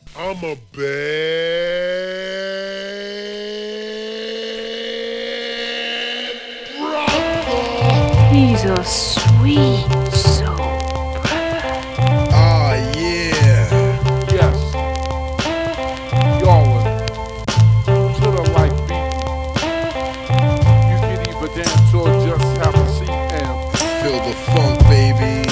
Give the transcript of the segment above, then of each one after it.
I'm a bad brother. He's a sweet soul brother. Oh, yeah. Yes. Y'all to the light beat. You can either dance or just have a seat and Feel the funk, baby.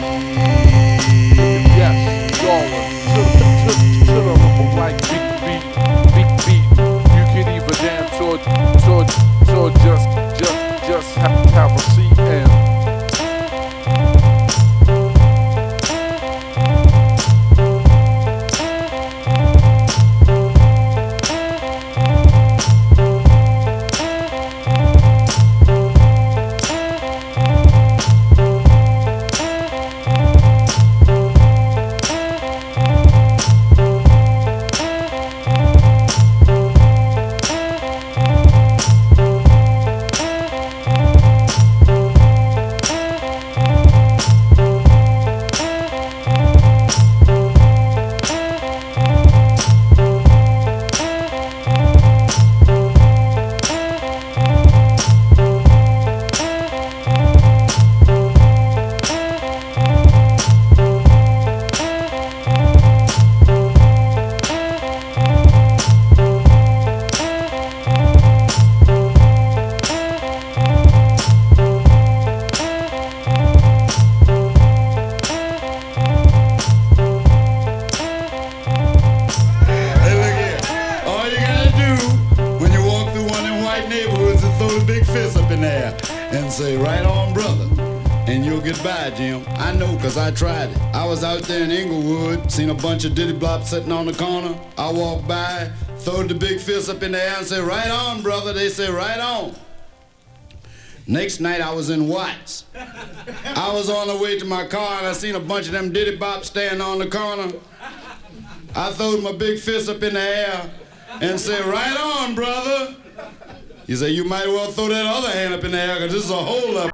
yes, y'all to the light beat. You can either dance or just have a seat and and say, right on, brother, and you'll get by, Jim. I know, cause I tried it. I was out there in Inglewood, seen a bunch of diddy blops sitting on the corner. I walked by, throwed the big fist up in the air and said, right on, brother. They said, right on. Next night I was in Watts. I was on the way to my car and I seen a bunch of them diddy bops standing on the corner. I throwed my big fist up in the air and said, right on, brother. He said, you might well throw that other hand up in the air, because this is a hold-up.